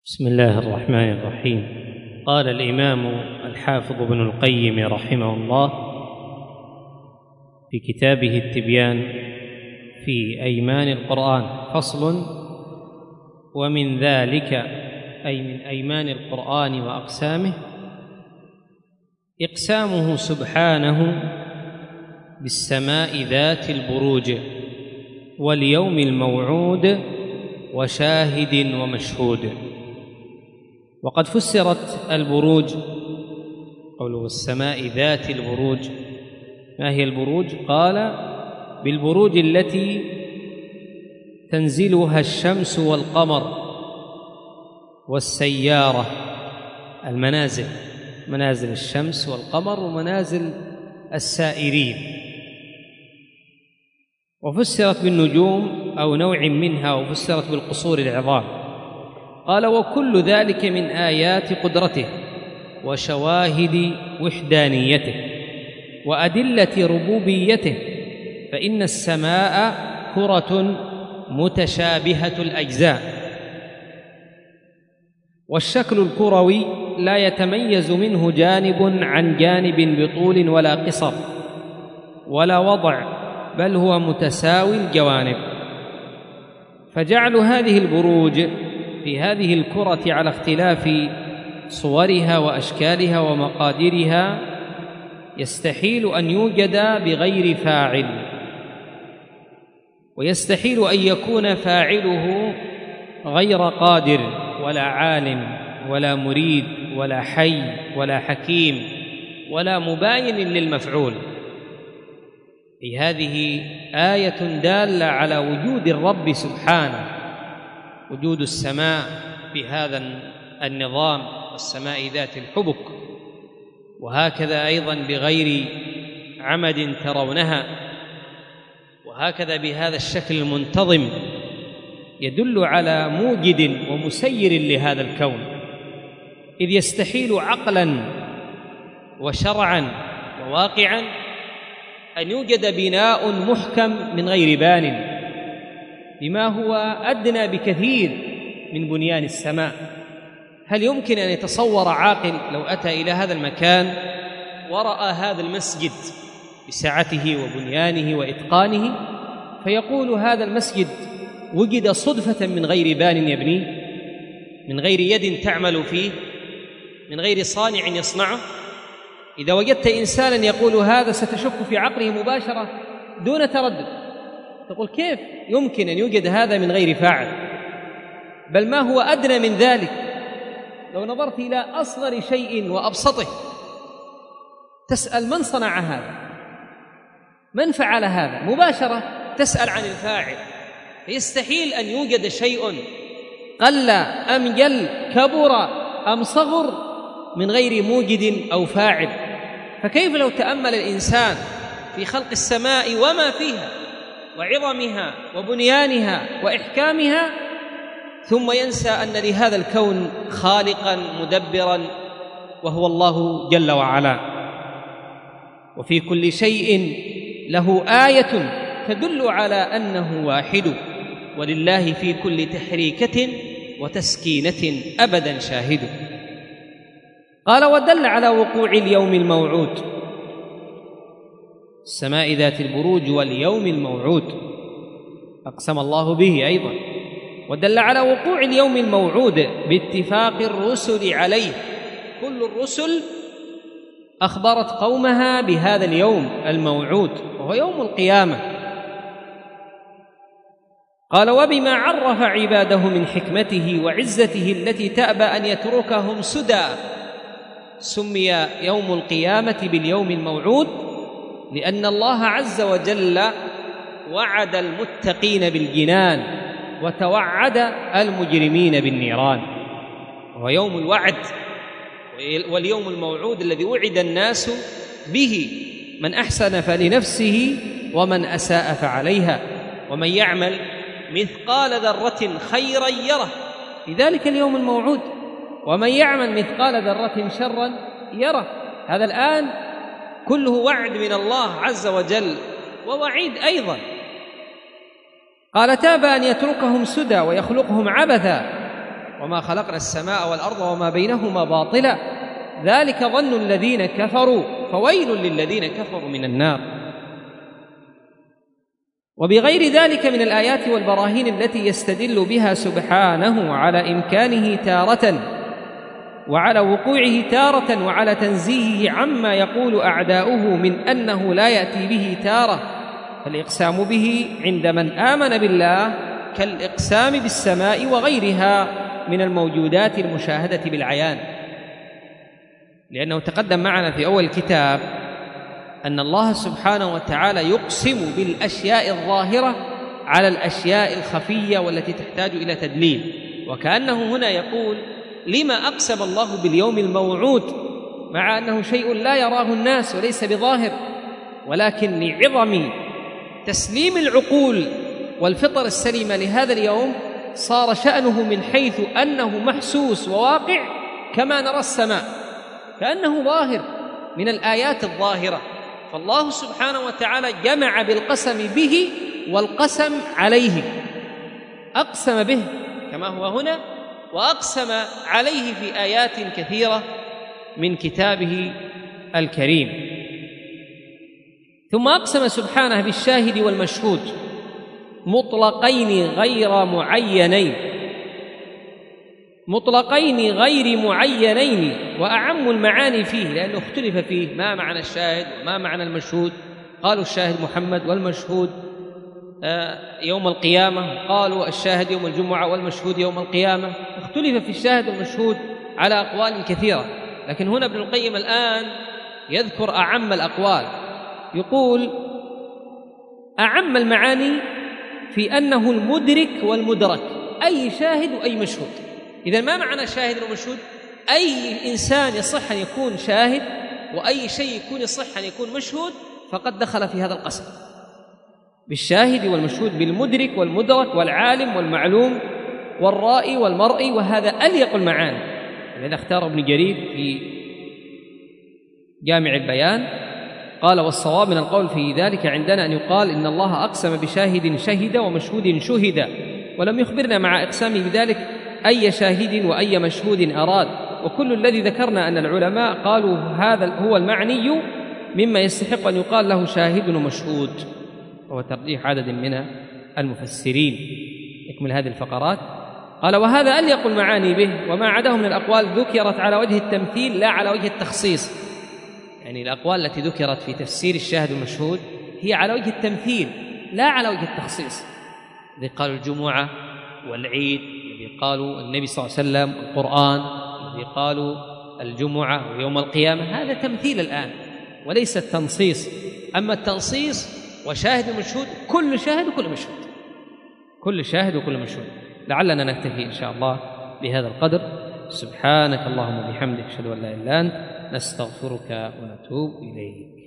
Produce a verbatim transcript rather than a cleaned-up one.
بسم الله الرحمن الرحيم. قال الإمام الحافظ ابن القيم رحمه الله في كتابه التبيان في أيمان القرآن فصل: ومن ذلك أي من أيمان القرآن وأقسامه إقسامه سبحانه بالسماء ذات البروج واليوم الموعود وشاهد ومشهود. وقد فسرت البروج قوله السماء ذات البروج. ما هي البروج؟ قال: بالبروج التي تنزلها الشمس والقمر والسيارة، المنازل، منازل الشمس والقمر ومنازل السائرين. وفسرت بالنجوم أو نوع منها، وفسرت بالقصور العظام. قال: وكل ذلك من آيات قدرته وشواهد وحدانيته وأدلة ربوبيته، فإن السماء كرة متشابهة الأجزاء، والشكل الكروي لا يتميز منه جانب عن جانب بطول ولا قصر ولا وضع، بل هو متساوي الجوانب. فجعل هذه البروج في هذه الكرة على اختلاف صورها وأشكالها ومقاديرها يستحيل أن يوجد بغير فاعل، ويستحيل أن يكون فاعله غير قادر ولا عالم ولا مريد ولا حي ولا حكيم ولا مباين للمفعول. أي هذه آية دالة على وجود الرب سبحانه، وجود السماء بهذا النظام، والسماء ذات الحبك، وهكذا أيضا بغير عمد ترونها، وهكذا بهذا الشكل المنتظم، يدل على موجد ومسير لهذا الكون، إذ يستحيل عقلا وشرعا وواقعا أن يوجد بناء محكم من غير بان، بما هو أدنى بكثير من بنيان السماء. هل يمكن أن يتصور عاقل لو أتى إلى هذا المكان ورأى هذا المسجد بسعته وبنيانه وإتقانه فيقول هذا المسجد وجد صدفة من غير بان يبنيه، من غير يد تعمل فيه، من غير صانع يصنعه؟ إذا وجدت إنسانا يقول هذا ستشك في عقله مباشرة دون تردد، تقول كيف يمكن أن يوجد هذا من غير فاعل؟ بل ما هو أدنى من ذلك، لو نظرت إلى أصغر شيء وأبسطه تسأل من صنع هذا، من فعل هذا، مباشرة تسأل عن الفاعل. فيستحيل أن يوجد شيء قل أم جل، كبر أم صغر، من غير موجد أو فاعل. فكيف لو تأمل الإنسان في خلق السماء وما فيها وعظمها وبنيانها وإحكامها، ثم ينسى أن لهذا الكون خالقا مدبرا وهو الله جل وعلا. وفي كل شيء له آية تدل على أنه واحد، ولله في كل تحريكة وتسكينة أبدا شاهد. قال: ودل على وقوع اليوم الموعود، السماء ذات البروج واليوم الموعود أقسم الله به أيضا. ودل على وقوع اليوم الموعود باتفاق الرسل عليه، كل الرسل أخبرت قومها بهذا اليوم الموعود وهو يوم القيامة. قال: وبما عرف عباده من حكمته وعزته التي تأبى أن يتركهم سدى، سمي يوم القيامة باليوم الموعود لأن الله عز وجل وعد المتقين بالجنان وتوعد المجرمين بالنيران، وهو يوم الوعد واليوم الموعود الذي وعد الناس به، من أحسن فلنفسه ومن أساء فعليها، ومن يعمل مثقال ذرة خيرا يره، في ذلك اليوم الموعود، ومن يعمل مثقال ذرة شرا يره. هذا الآن كله وعد من الله عز وجل ووعيد أيضا. قال: تاب أن يتركهم سدى ويخلقهم عبثا، وما خلقنا السماء والأرض وما بينهما باطلا ذلك ظن الذين كفروا فويل للذين كفروا من النار. وبغير ذلك من الآيات والبراهين التي يستدل بها سبحانه على إمكانه تارة وعلى وقوعه تارة وعلى تنزيهه عما يقول أعداؤه من أنه لا يأتي به تارة، فالإقسام به عند من آمن بالله كالإقسام بالسماء وغيرها من الموجودات المشاهدة بالعيان، لأنه تقدم معنا في أول الكتاب أن الله سبحانه وتعالى يقسم بالأشياء الظاهرة على الأشياء الخفية والتي تحتاج إلى تدليل، وكأنه هنا يقول لما أقسم الله باليوم الموعود مع أنه شيء لا يراه الناس وليس بظاهر، ولكن لعظم تسليم العقول والفطر السليمة لهذا اليوم صار شأنه من حيث أنه محسوس وواقع كما نرى السماء، كأنه ظاهر من الآيات الظاهرة. فالله سبحانه وتعالى جمع بالقسم به والقسم عليه، أقسم به كما هو هنا، وأقسم عليه في آيات كثيرة من كتابه الكريم. ثم أقسم سبحانه بالشاهد والمشهود مطلقين غير معينين مطلقين غير معينين وأعم المعاني فيه، لأنه اختلف فيه ما معنى الشاهد وما معنى المشهود. قالوا الشاهد محمد والمشهود يوم القيامة، قالوا الشاهد يوم الجمعة والمشهود يوم القيامة، اختلف في الشاهد والمشهود على أقوال كثيرة، لكن هنا ابن القيم الآن يذكر أعم الأقوال، يقول أعم المعاني في أنه المدرك والمدرك، أي شاهد وأي مشهود. إذا ما معنى شاهد ومشهود؟ أي إنسان يصح أن يكون شاهد وأي شيء يكون يصح أن يكون مشهود فقد دخل في هذا القسم بالشاهد والمشهود، بالمدرك والمدرك والعالم والمعلوم والرائي والمرئي، وهذا أليق المعاني. لذا اختار ابن جرير في جامع البيان قال والصواب من القول في ذلك عندنا أن يقال إن الله أقسم بشاهد شهد ومشهود شهد، ولم يخبرنا مع إقسامه بذلك أي شاهد وأي مشهود أراد، وكل الذي ذكرنا أن العلماء قالوا هذا هو المعني مما يستحق أن يقال له شاهد ومشهود، وهو ترجيح عدد من المفسرين. يكمل هذه الفقرات. قال وهذا أليق المعاني به، وما عداه من الأقوال ذكرت على وجه التمثيل لا على وجه التخصيص، يعني الأقوال التي ذكرت في تفسير الشاهد والمشهود هي على وجه التمثيل لا على وجه التخصيص. الذي قالوا الجمعة والعيد، الذي قالوا النبي صلى الله عليه وسلم، القرآن، الذي قالوا الجمعة ويوم القيامة، هذا تمثيل الآن وليس التنصيص. أما التنصيص وشاهد ومشهود كل شاهد وكل مشهود، كل شاهد وكل مشهود. لعلنا نكتفي إن شاء الله بهذا القدر. سبحانك اللهم وبحمدك أشهد أن لا إله إلا أنت نستغفرك ونتوب إليك.